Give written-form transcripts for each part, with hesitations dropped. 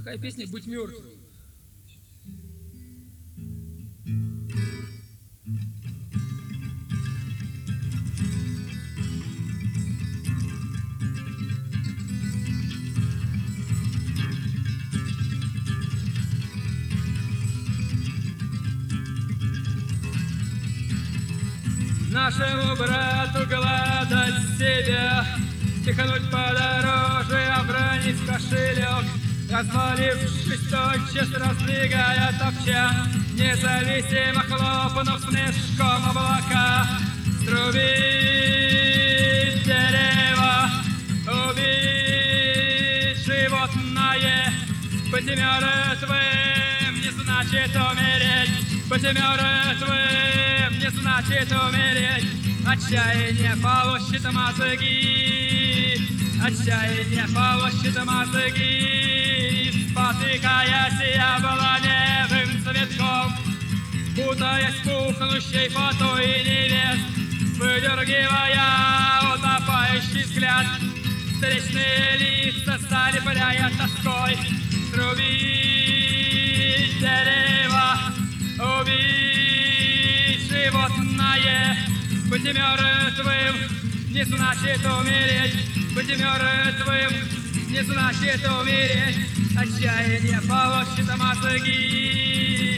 Какая песня «Быть мертвым»? Нашему брату гладать себя, пихануть подороже, обронить кошелек, развалившись тотчас, раздвигая топча, независимо хлопнув снежком облака, срубить дерево, убить животное, быть мертвым не значит умереть. Быть мертвым не значит умереть. Отчаяние полощет мозги, отчаяние полощет мозги, спотыкаясь я баланевым цветком, путаясь пухнущей фатой невест, выдергивая утопающий взгляд, встречные лица стали пляя тоской. Срубить дерево, убить животное, быть мертвым не значит умереть. Быть мертвым не значит умереть. Отчаяние полощет мозги,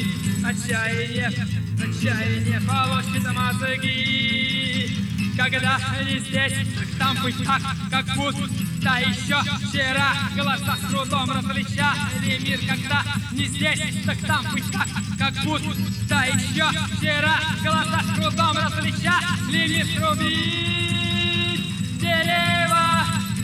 отчаяние полощет мозги. Когда не здесь, так там быть так, как будто еще вчера глаза с трудом различали мир. Когда не здесь, так там быть так, как будто еще вчера глаза с трудом различали мир. Убить дерево,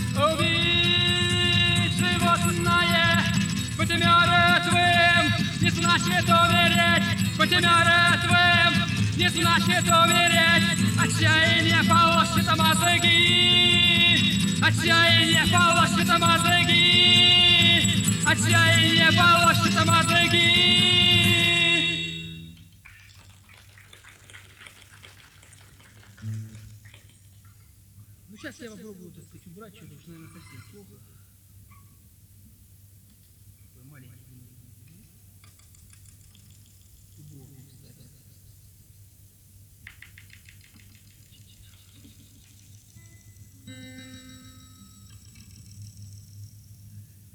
убить животное, быть мертвым не значит умереть. Быть мертвым не значит умереть. Отчаяние полощет мозги, отчаяние полощет мозги, отчаяние полощет мозги. Ну, сейчас я попробую, так сказать, убрать что-то, уж, наверное, совсем плохо.